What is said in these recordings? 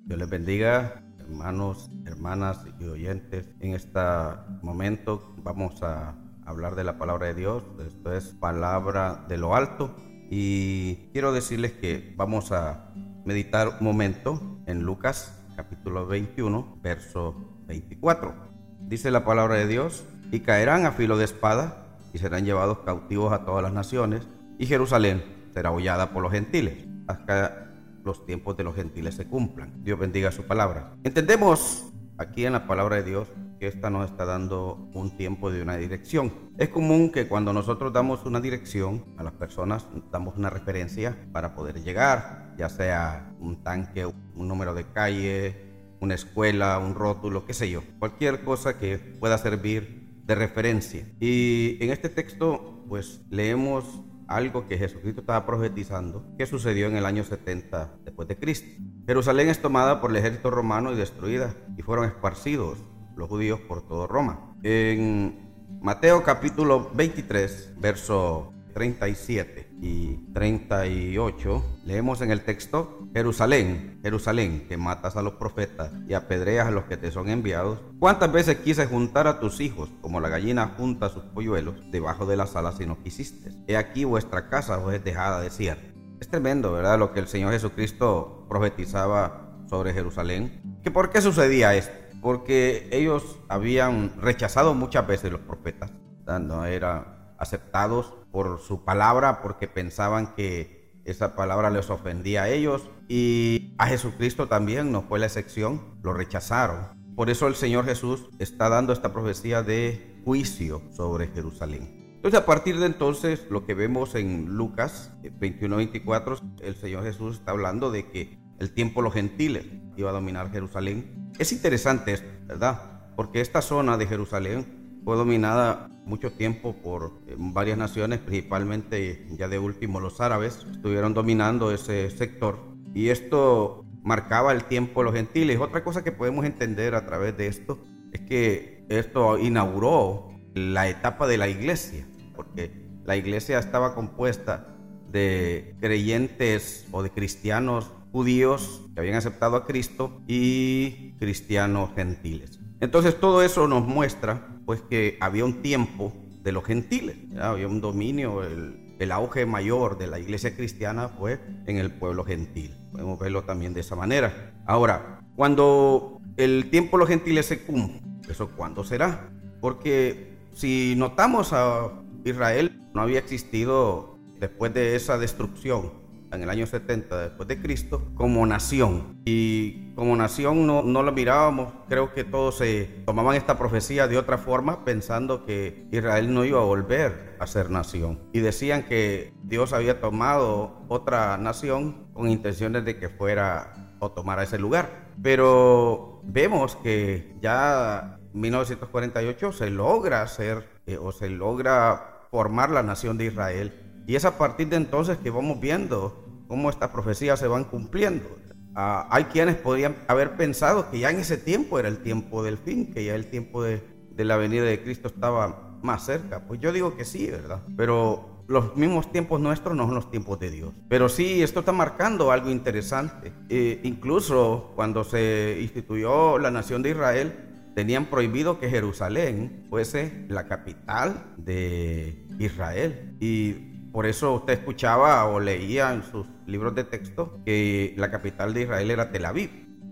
Dios les bendiga, hermanos, hermanas y oyentes. En este momento vamos a hablar de la palabra de Dios. Esto es palabra de lo alto. Y quiero decirles que vamos a meditar un momento en Lucas capítulo 21, verso 24. Dice la palabra de Dios: y caerán a filo de espada y serán llevados cautivos a todas las naciones, y Jerusalén será hollada por los gentiles, hasta los tiempos de los gentiles se cumplan. Dios bendiga su palabra. Entendemos aquí en la palabra de Dios que esta nos está dando un tiempo de una dirección. Es común que cuando nosotros damos una dirección a las personas, damos una referencia para poder llegar, ya sea un tanque, un número de calle, una escuela, un rótulo, qué sé yo, cualquier cosa que pueda servir de referencia. Y en este texto pues leemos algo que Jesucristo estaba profetizando que sucedió en el año 70 después de Cristo. Jerusalén es tomada por el ejército romano y destruida, y fueron esparcidos los judíos por todo Roma. En Mateo capítulo 23, verso 37 y 38, leemos en el texto: Jerusalén, Jerusalén, que matas a los profetas y apedreas a los que te son enviados, ¿cuántas veces quise juntar a tus hijos como la gallina junta sus polluelos debajo de las alas y no quisiste? He aquí vuestra casa os es dejada desierta. Es tremendo, ¿verdad?, lo que el Señor Jesucristo profetizaba sobre Jerusalén. ¿Que por qué sucedía esto? Porque ellos habían rechazado muchas veces los profetas, no eran aceptados por su palabra, porque pensaban que esa palabra les ofendía a ellos, y a Jesucristo también no fue la excepción, lo rechazaron. Por eso el Señor Jesús está dando esta profecía de juicio sobre Jerusalén. Entonces, a partir de entonces, lo que vemos en Lucas 21-24, el Señor Jesús está hablando de que el tiempo de los gentiles iba a dominar Jerusalén. Es interesante esto, ¿verdad? Porque esta zona de Jerusalén fue dominada mucho tiempo por varias naciones, principalmente ya de último los árabes estuvieron dominando ese sector, y esto marcaba el tiempo de los gentiles. Otra cosa que podemos entender a través de esto es que esto inauguró la etapa de la iglesia, porque la iglesia estaba compuesta de creyentes o de cristianos judíos que habían aceptado a Cristo y cristianos gentiles. Entonces todo eso nos muestra pues que había un tiempo de los gentiles, ¿ya? Había un dominio, el auge mayor de la iglesia cristiana fue en el pueblo gentil. Podemos verlo también de esa manera. Ahora, cuando el tiempo de los gentiles se cumple, ¿eso cuándo será? Porque si notamos, a Israel no había existido después de esa destrucción en el año 70 después de Cristo como nación, y como nación no lo mirábamos. Creo que todos se tomaban esta profecía de otra forma, pensando que Israel no iba a volver a ser nación, y decían que Dios había tomado otra nación con intenciones de que fuera o tomara ese lugar. Pero vemos que ya en 1948 se logra hacer se logra formar la nación de Israel, y es a partir de entonces que vamos viendo cómo estas profecías se van cumpliendo. Hay quienes podrían haber pensado que ya en ese tiempo era el tiempo del fin, que ya el tiempo de la venida de Cristo estaba más cerca. Pues yo digo que sí, ¿verdad? Pero los mismos tiempos nuestros no son los tiempos de Dios. Pero sí, esto está marcando algo interesante. Incluso cuando se instituyó la nación de Israel, tenían prohibido que Jerusalén fuese la capital de Israel, y por eso usted escuchaba o leía en sus libros de texto que la capital de Israel era Tel Aviv,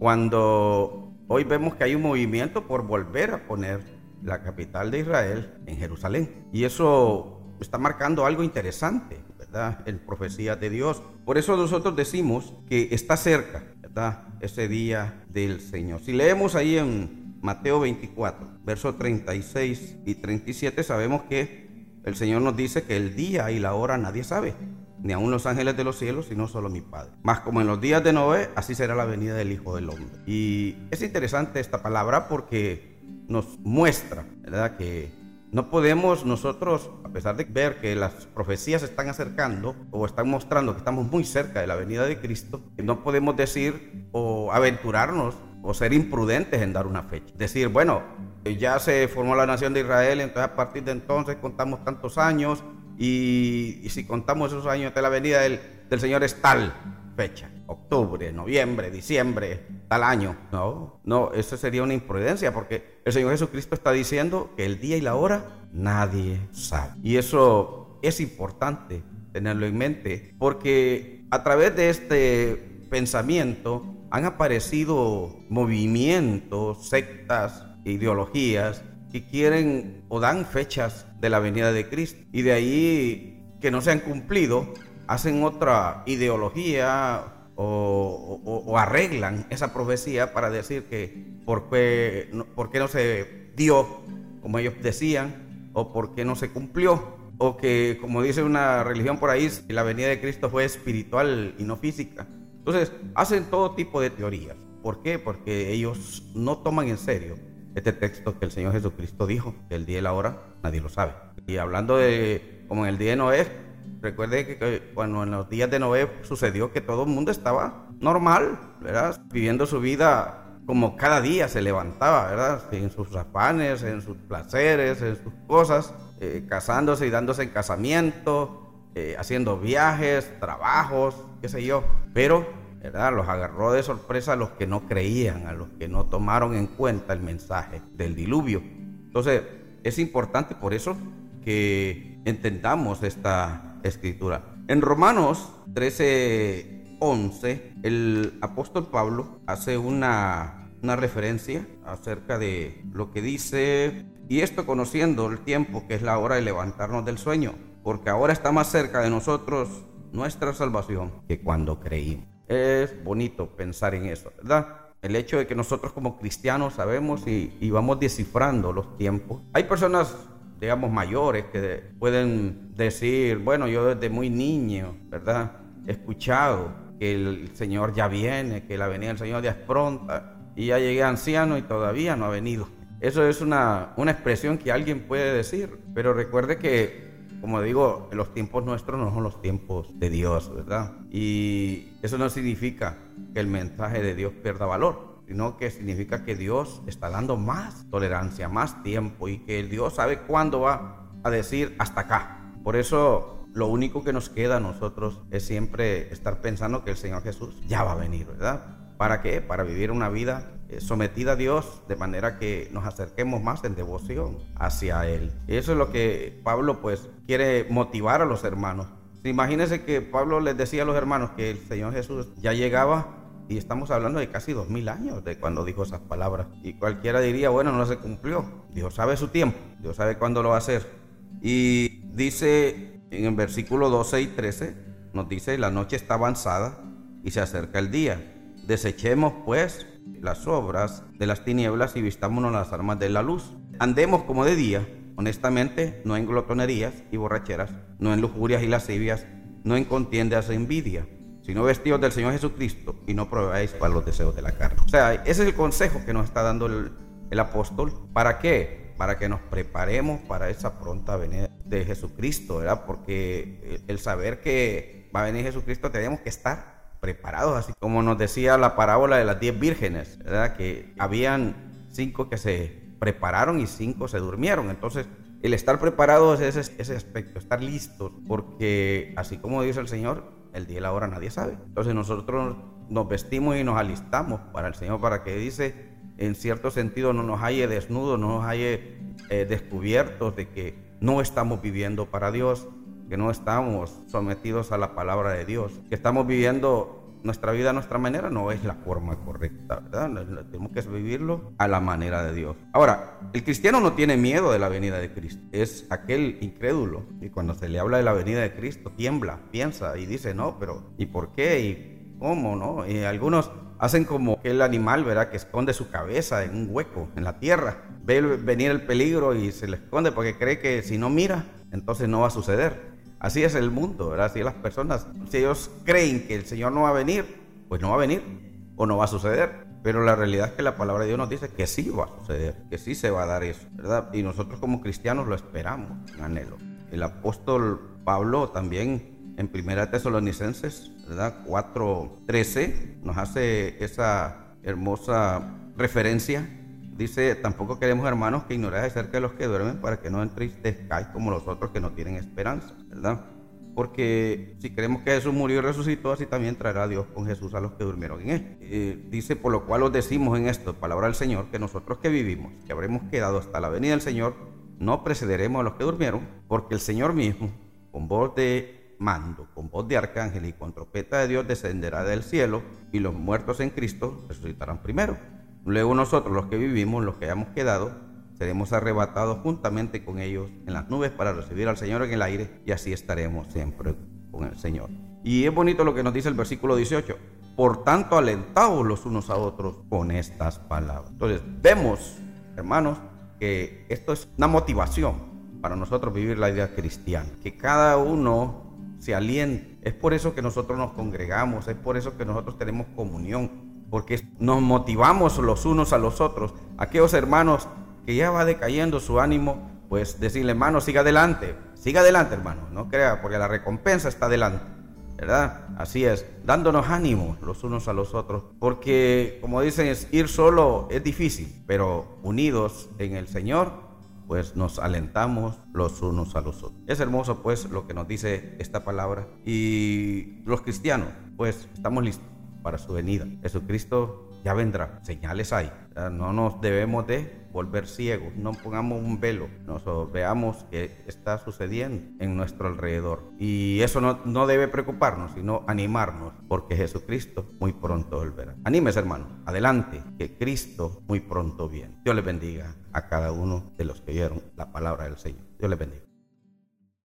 cuando hoy vemos que hay un movimiento por volver a poner la capital de Israel en Jerusalén. Y eso está marcando algo interesante, ¿verdad?, en profecías de Dios. Por eso nosotros decimos que está cerca, ¿verdad?, ese día del Señor. Si leemos ahí en Mateo 24, versos 36 y 37, sabemos que el Señor nos dice que el día y la hora nadie sabe, ni aun los ángeles de los cielos, sino solo mi Padre. Mas como en los días de Noé, así será la venida del Hijo del Hombre. Y es interesante esta palabra porque nos muestra, ¿verdad?, que no podemos nosotros, a pesar de ver que las profecías se están acercando o están mostrando que estamos muy cerca de la venida de Cristo, no podemos decir o aventurarnos o ser imprudentes en dar una fecha. Decir, bueno, ya se formó la nación de Israel, entonces a partir de entonces contamos tantos años, y si contamos esos años de la venida del Señor es tal fecha, octubre, noviembre, diciembre, tal año. No, eso sería una imprudencia, porque el Señor Jesucristo está diciendo que el día y la hora nadie sabe. Y eso es importante tenerlo en mente, porque a través de este pensamiento han aparecido movimientos, sectas, ideologías que quieren o dan fechas de la venida de Cristo, y de ahí que no se han cumplido, hacen otra ideología o arreglan esa profecía para decir que por qué no se dio como ellos decían, o por qué no se cumplió, o que, como dice una religión por ahí, la venida de Cristo fue espiritual y no física. Entonces hacen todo tipo de teorías. ¿Por qué? Porque ellos no toman en serio este texto que el Señor Jesucristo dijo, que el día y la hora nadie lo sabe. Y hablando de, como en el día de Noé, recuerde que cuando en los días de Noé sucedió que todo el mundo estaba normal, ¿verdad? Viviendo su vida como cada día se levantaba, ¿verdad? En sus afanes, en sus placeres, en sus cosas, casándose y dándose en casamiento, haciendo viajes, trabajos, qué sé yo. Pero, ¿verdad?, los agarró de sorpresa a los que no creían, a los que no tomaron en cuenta el mensaje del diluvio. Entonces, es importante por eso que entendamos esta escritura. En Romanos 13:11, el apóstol Pablo hace una referencia acerca de lo que dice: y esto conociendo el tiempo, que es la hora de levantarnos del sueño, porque ahora está más cerca de nosotros nuestra salvación que cuando creímos. Es bonito pensar en eso, ¿verdad? El hecho de que nosotros como cristianos sabemos y vamos descifrando los tiempos. Hay personas, digamos, mayores que pueden decir: bueno, yo desde muy niño, ¿verdad?, he escuchado que el Señor ya viene, que la venida del Señor ya es pronta, y ya llegué anciano y todavía no ha venido. Eso es una expresión que alguien puede decir, pero recuerde que, como digo, los tiempos nuestros no son los tiempos de Dios, ¿verdad? Y eso no significa que el mensaje de Dios pierda valor, sino que significa que Dios está dando más tolerancia, más tiempo, y que el Dios sabe cuándo va a decir hasta acá. Por eso lo único que nos queda a nosotros es siempre estar pensando que el Señor Jesús ya va a venir, ¿verdad? ¿Para qué? Para vivir una vida sometida a Dios, de manera que nos acerquemos más en devoción hacia Él. Y eso es lo que Pablo pues quiere motivar a los hermanos. Imagínense que Pablo les decía a los hermanos que el Señor Jesús ya llegaba, y estamos hablando de casi 2000 años de cuando dijo esas palabras, y cualquiera diría: bueno, no se cumplió. Dios sabe su tiempo, Dios sabe cuándo lo va a hacer. Y dice en el versículo 12 y 13, nos dice: la noche está avanzada y se acerca el día. Desechemos pues las obras de las tinieblas y vistámonos las armas de la luz. Andemos como de día, honestamente, no en glotonerías y borracheras, no en lujurias y lascivias, no en contiendas e envidia, sino vestidos del Señor Jesucristo, y no probéis para los deseos de la carne. O sea, ese es el consejo que nos está dando el apóstol. ¿Para qué? Para que nos preparemos para esa pronta venida de Jesucristo, ¿verdad? Porque el saber que va a venir Jesucristo, tenemos que estar preparados, así como nos decía la parábola de las 10 vírgenes, ¿verdad? Que habían 5 que se prepararon y 5 se durmieron. Entonces, el estar preparados es ese aspecto, estar listos, porque así como dice el Señor, el día y la hora nadie sabe. Entonces nosotros nos vestimos y nos alistamos para el Señor, para que, dice, en cierto sentido, no nos halle desnudos, no nos halle descubiertos de que no estamos viviendo para Dios, que no estamos sometidos a la palabra de Dios, que estamos viviendo nuestra vida a nuestra manera. No es la forma correcta, ¿verdad? Tenemos que vivirlo a la manera de Dios. Ahora, el cristiano no tiene miedo de la venida de Cristo. Es aquel incrédulo y cuando se le habla de la venida de Cristo tiembla, piensa y dice: no, pero ¿y por qué? ¿Y cómo? ¿No? Y algunos hacen como aquel animal, ¿verdad?, que esconde su cabeza en un hueco en la tierra. Ve venir el peligro y se le esconde porque cree que si no mira, entonces no va a suceder. Así es el mundo, ¿verdad? Así las personas, si ellos creen que el Señor no va a venir, pues no va a venir o no va a suceder. Pero la realidad es que la palabra de Dios nos dice que sí va a suceder, que sí se va a dar eso, ¿verdad? Y nosotros como cristianos lo esperamos en anhelo. El apóstol Pablo también en 1 Tesalonicenses, ¿verdad?, 4:13 nos hace esa hermosa referencia. Dice: tampoco queremos, hermanos, que ignoréis acerca de los que duermen, para que no entristezcáis como los otros que no tienen esperanza, ¿verdad? porque si creemos que Jesús murió y resucitó, así también traerá Dios con Jesús a los que durmieron en él. Dice, por lo cual os decimos en esto, palabra del Señor, que nosotros que vivimos, que habremos quedado hasta la venida del Señor, no precederemos a los que durmieron, porque el Señor mismo, con voz de mando, con voz de arcángel y con trompeta de Dios, descenderá del cielo, y los muertos en Cristo resucitarán primero. Luego nosotros, los que vivimos, los que hayamos quedado, seremos arrebatados juntamente con ellos en las nubes para recibir al Señor en el aire, y así estaremos siempre con el Señor. Y es bonito lo que nos dice el versículo 18. Por tanto, alentaos los unos a otros con estas palabras. Entonces, vemos, hermanos, que esto es una motivación para nosotros vivir la vida cristiana, que cada uno se aliente. Es por eso que nosotros nos congregamos, es por eso que nosotros tenemos comunión, porque nos motivamos los unos a los otros. Aquellos hermanos que ya va decayendo su ánimo, pues decirle, hermano, siga adelante, hermano, no crea, porque la recompensa está adelante, ¿verdad? Así es, dándonos ánimo los unos a los otros, porque como dicen, ir solo es difícil, pero unidos en el Señor, pues nos alentamos los unos a los otros. Es hermoso pues lo que nos dice esta palabra, y los cristianos pues estamos listos para su venida. Jesucristo ya vendrá, señales hay, ¿verdad? No nos debemos de volver ciegos, no pongamos un velo, nosotros veamos que está sucediendo en nuestro alrededor, y eso no debe preocuparnos, sino animarnos, porque Jesucristo muy pronto volverá. Anímese, hermano, adelante, que Cristo muy pronto viene. Dios les bendiga a cada uno de los que oyeron la palabra del Señor. Dios les bendiga.